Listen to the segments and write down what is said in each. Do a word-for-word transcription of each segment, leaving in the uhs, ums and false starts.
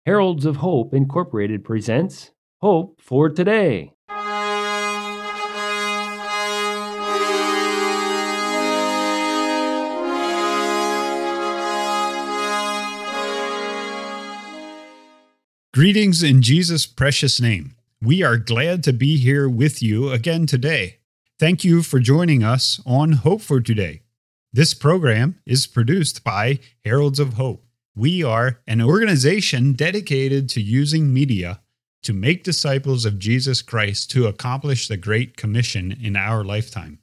Heralds of Hope Incorporated presents Hope for Today. Greetings in Jesus' precious name. We are glad to be here with you again today. Thank you for joining us on Hope for Today. This program is produced by Heralds of Hope. We are an organization dedicated to using media to make disciples of Jesus Christ to accomplish the Great Commission in our lifetime.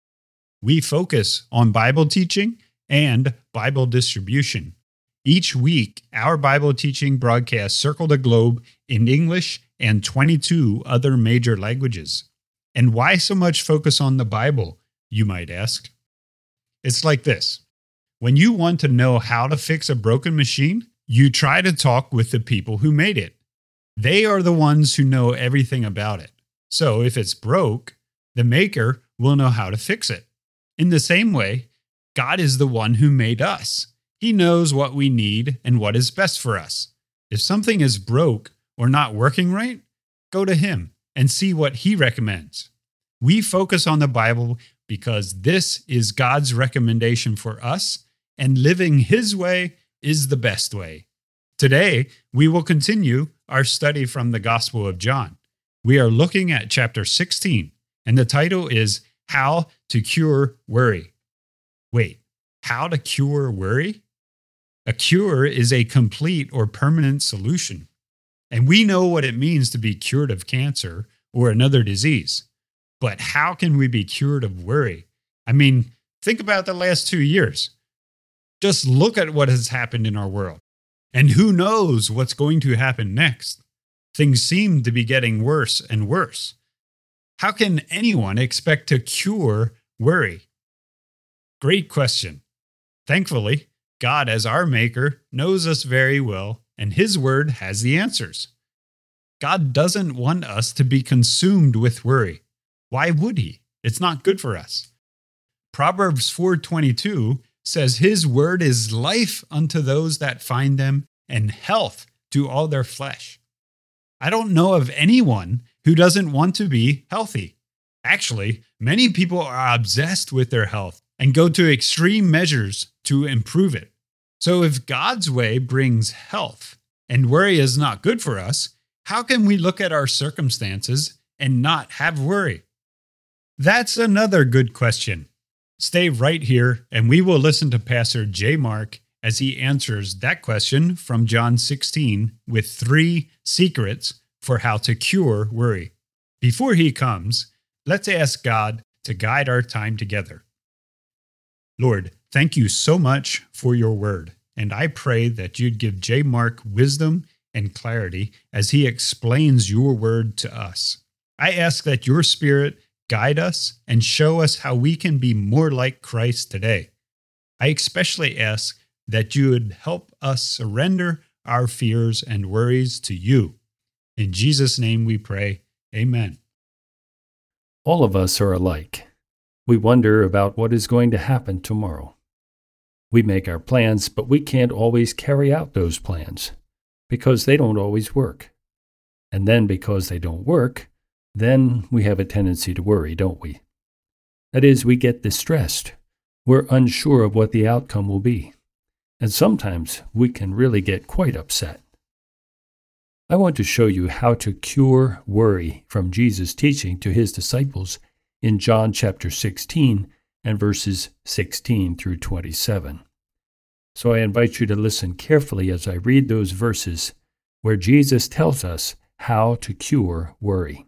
We focus on Bible teaching and Bible distribution. Each week, our Bible teaching broadcasts circle the globe in English and twenty-two other major languages. And why so much focus on the Bible, you might ask? It's like this. When you want to know how to fix a broken machine, you try to talk with the people who made it. They are the ones who know everything about it. So if it's broke, the maker will know how to fix it. In the same way, God is the one who made us. He knows what we need and what is best for us. If something is broke or not working right, go to Him and see what He recommends. We focus on the Bible because this is God's recommendation for us, and living His way is the best way. Today, we will continue our study from the Gospel of John. We are looking at chapter sixteen, and the title is How to Cure Worry. Wait, how to cure worry? A cure is a complete or permanent solution. And we know what it means to be cured of cancer or another disease. But how can we be cured of worry? I mean, think about the last two years. Just look at what has happened in our world. And who knows what's going to happen next? Things seem to be getting worse and worse. How can anyone expect to cure worry? Great question. Thankfully, God, as our Maker, knows us very well, and His Word has the answers. God doesn't want us to be consumed with worry. Why would He? It's not good for us. Proverbs four twenty-two says, His Word is life unto those that find them, and health to all their flesh. I don't know of anyone who doesn't want to be healthy. Actually, many people are obsessed with their health and go to extreme measures to improve it. So if God's way brings health and worry is not good for us, how can we look at our circumstances and not have worry? That's another good question. Stay right here and we will listen to Pastor J. Mark as he answers that question from John sixteen with three secrets for how to cure worry. Before he comes, let's ask God to guide our time together. Lord, thank you so much for your word, and I pray that you'd give J. Mark wisdom and clarity as he explains your word to us. I ask that your Spirit guide us and show us how we can be more like Christ today. I especially ask that you would help us surrender our fears and worries to you. In Jesus' name we pray, amen. All of us are alike. We wonder about what is going to happen tomorrow. We make our plans, but we can't always carry out those plans because they don't always work. And then because they don't work, then we have a tendency to worry, don't we? That is, we get distressed. We're unsure of what the outcome will be. And sometimes we can really get quite upset. I want to show you how to cure worry from Jesus' teaching to His disciples in John chapter sixteen and verses sixteen through twenty-seven. So I invite you to listen carefully as I read those verses where Jesus tells us how to cure worry.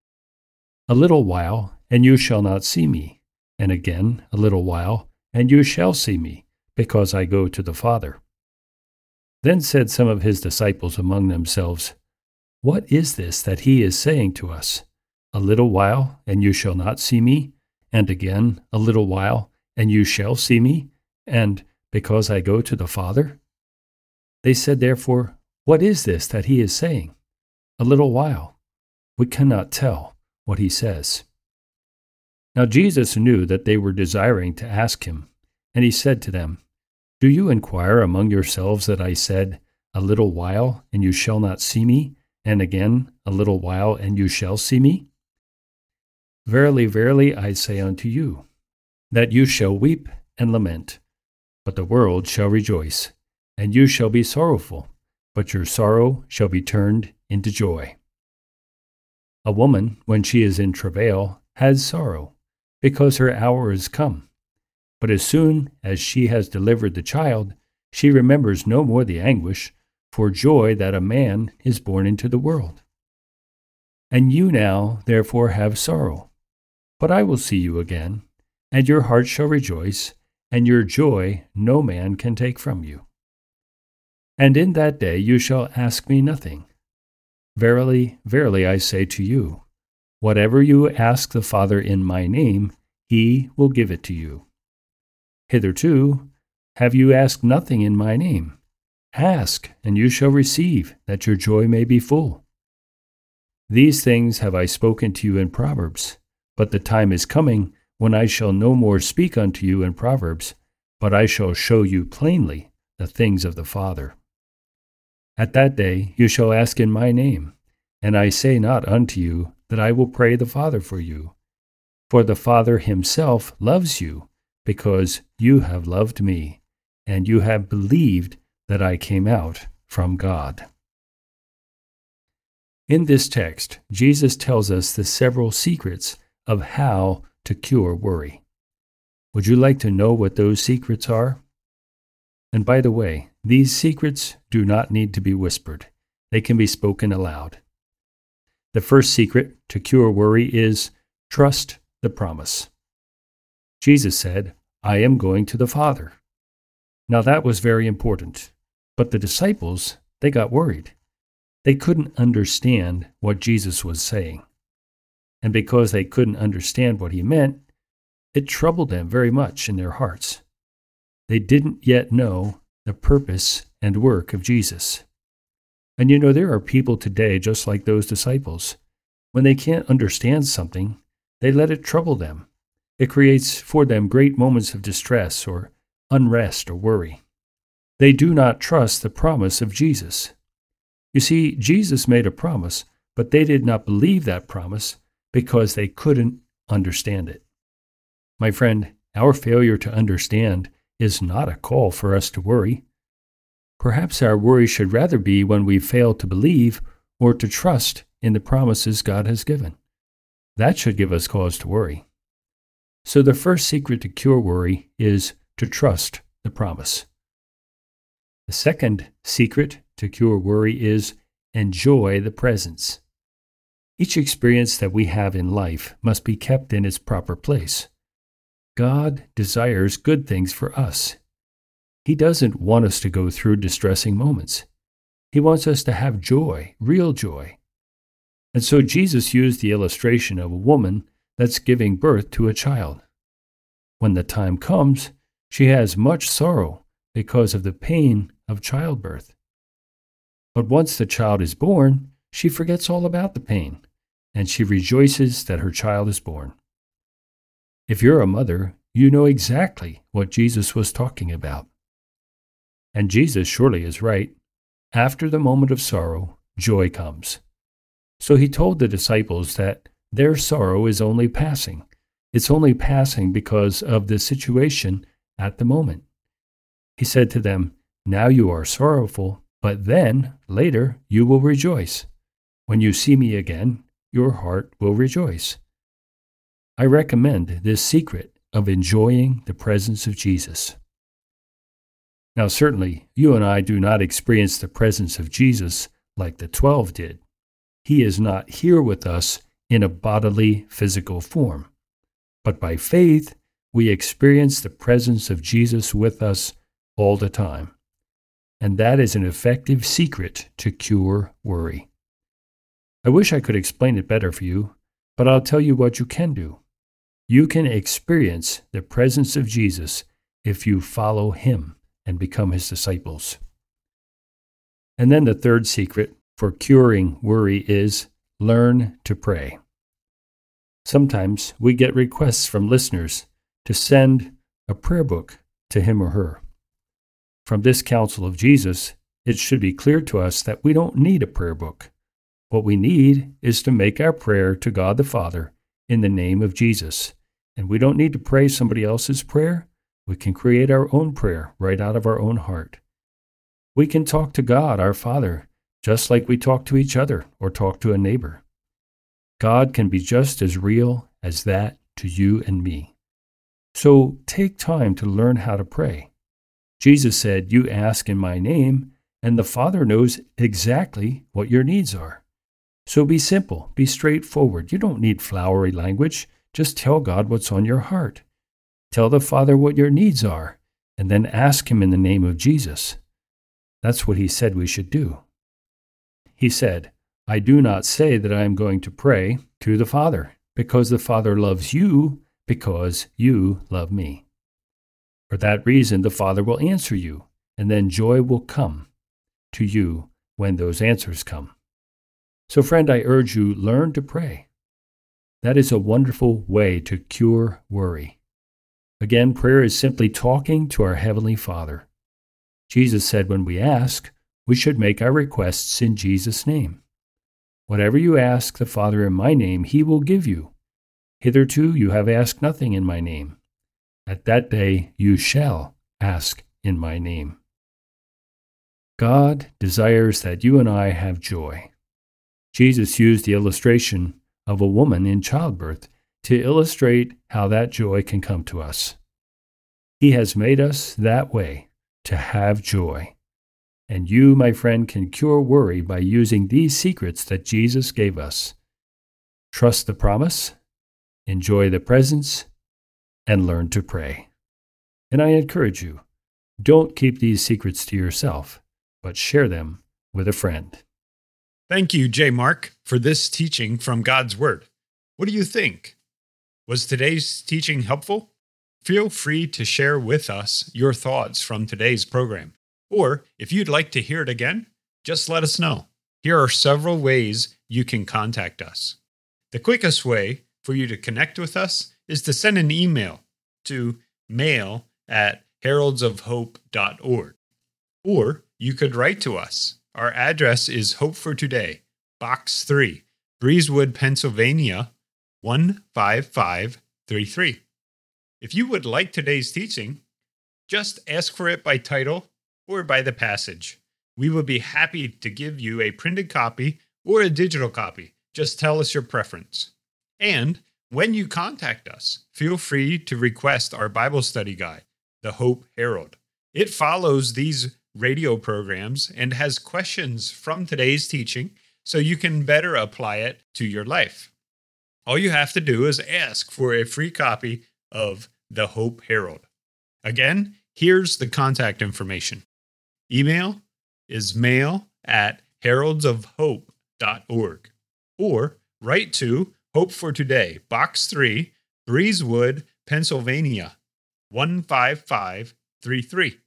A little while, and you shall not see me, and again a little while, and you shall see me, because I go to the Father. Then said some of His disciples among themselves, What is this that He is saying to us? A little while, and you shall not see me, and again a little while, and you shall see me, and because I go to the Father? They said therefore, What is this that He is saying? A little while. We cannot tell what He says. Now Jesus knew that they were desiring to ask Him, and He said to them, Do you inquire among yourselves that I said, A little while, and you shall not see me, and again a little while, and you shall see me? Verily, verily, I say unto you, that you shall weep and lament, but the world shall rejoice, and you shall be sorrowful, but your sorrow shall be turned into joy. A woman, when she is in travail, has sorrow, because her hour is come. But as soon as she has delivered the child, she remembers no more the anguish, for joy that a man is born into the world. And you now, therefore, have sorrow. But I will see you again, and your heart shall rejoice, and your joy no man can take from you. And in that day you shall ask me nothing. Verily, verily, I say to you, whatever you ask the Father in my name, he will give it to you. Hitherto have you asked nothing in my name. Ask, and you shall receive, that your joy may be full. These things have I spoken to you in Proverbs, but the time is coming when I shall no more speak unto you in Proverbs, but I shall show you plainly the things of the Father. At that day you shall ask in my name, and I say not unto you that I will pray the Father for you, for the Father himself loves you, because you have loved me, and you have believed that I came out from God. In this text, Jesus tells us the several secrets of how to cure worry. Would you like to know what those secrets are? And by the way, these secrets do not need to be whispered. They can be spoken aloud. The first secret to cure worry is trust the promise. Jesus said, I am going to the Father. Now that was very important, but the disciples, they got worried. They couldn't understand what Jesus was saying. And because they couldn't understand what he meant, it troubled them very much in their hearts. They didn't yet know the purpose and work of Jesus. And you know, there are people today just like those disciples. When they can't understand something, they let it trouble them. It creates for them great moments of distress or unrest or worry. They do not trust the promise of Jesus. You see, Jesus made a promise, but they did not believe that promise because they couldn't understand it. My friend, our failure to understand is not a call for us to worry. Perhaps our worry should rather be when we fail to believe or to trust in the promises God has given. That should give us cause to worry. So the first secret to cure worry is to trust the promise. The second secret to cure worry is enjoy the presence. Each experience that we have in life must be kept in its proper place. God desires good things for us. He doesn't want us to go through distressing moments. He wants us to have joy, real joy. And so Jesus used the illustration of a woman that's giving birth to a child. When the time comes, she has much sorrow because of the pain of childbirth. But once the child is born, she forgets all about the pain, and she rejoices that her child is born. If you're a mother, you know exactly what Jesus was talking about. And Jesus surely is right. After the moment of sorrow, joy comes. So he told the disciples that their sorrow is only passing. It's only passing because of the situation at the moment. He said to them, now you are sorrowful, but then, later, you will rejoice. When you see me again, your heart will rejoice. I recommend this secret of enjoying the presence of Jesus. Now, certainly, you and I do not experience the presence of Jesus like the twelve did. He is not here with us in a bodily, physical form. But by faith, we experience the presence of Jesus with us all the time. And that is an effective secret to cure worry. I wish I could explain it better for you, but I'll tell you what you can do. You can experience the presence of Jesus if you follow him and become his disciples. And then the third secret for curing worry is learn to pray. Sometimes we get requests from listeners to send a prayer book to him or her. From this counsel of Jesus, it should be clear to us that we don't need a prayer book. What we need is to make our prayer to God the Father in the name of Jesus. And we don't need to pray somebody else's prayer. We can create our own prayer right out of our own heart. We can talk to God, our Father, just like we talk to each other or talk to a neighbor. God can be just as real as that to you and me. So take time to learn how to pray. Jesus said, "You ask in my name, and the Father knows exactly what your needs are." So be simple, be straightforward. You don't need flowery language. Just tell God what's on your heart. Tell the Father what your needs are, and then ask Him in the name of Jesus. That's what He said we should do. He said, "I do not say that I am going to pray to the Father, because the Father loves you, because you love me. For that reason, the Father will answer you, and then joy will come to you when those answers come." So, friend, I urge you, learn to pray. That is a wonderful way to cure worry. Again, prayer is simply talking to our Heavenly Father. Jesus said when we ask, we should make our requests in Jesus' name. Whatever you ask the Father in my name, He will give you. Hitherto you have asked nothing in my name. At that day you shall ask in my name. God desires that you and I have joy. Jesus used the illustration of a woman in childbirth to illustrate how that joy can come to us. He has made us that way, to have joy. And you, my friend, can cure worry by using these secrets that Jesus gave us. Trust the promise, enjoy the presence, and learn to pray. And I encourage you, don't keep these secrets to yourself, but share them with a friend. Thank you, J. Mark, for this teaching from God's Word. What do you think? Was today's teaching helpful? Feel free to share with us your thoughts from today's program. Or if you'd like to hear it again, just let us know. Here are several ways you can contact us. The quickest way for you to connect with us is to send an email to mail at heralds of hope dot org. Or you could write to us. Our address is Hope for Today, Box three, Breezewood, Pennsylvania, one five five three three. If you would like today's teaching, just ask for it by title or by the passage. We will be happy to give you a printed copy or a digital copy. Just tell us your preference. And when you contact us, feel free to request our Bible study guide, The Hope Herald. It follows these radio programs and has questions from today's teaching so you can better apply it to your life. All you have to do is ask for a free copy of The Hope Herald. Again, here's the contact information. Email is mail at heralds of hope dot org or write to Hope for Today, Box three, Breezewood, Pennsylvania, one five five three three.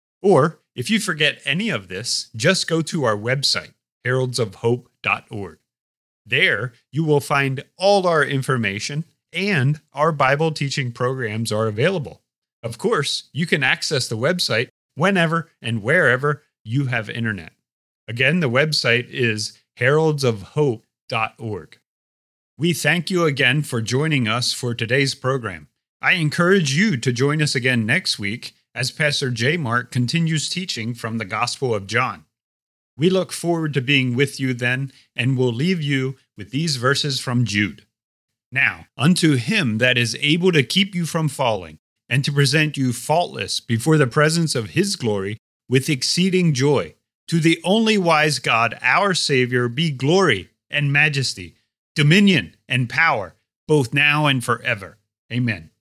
Or if you forget any of this, just go to our website, heralds of hope dot org. There, you will find all our information and our Bible teaching programs are available. Of course, you can access the website whenever and wherever you have internet. Again, the website is heralds of hope dot org. We thank you again for joining us for today's program. I encourage you to join us again next week as Pastor J. Mark continues teaching from the Gospel of John. We look forward to being with you then, and will leave you with these verses from Jude. Now, unto him that is able to keep you from falling, and to present you faultless before the presence of his glory with exceeding joy, to the only wise God, our Savior, be glory and majesty, dominion and power, both now and forever. Amen.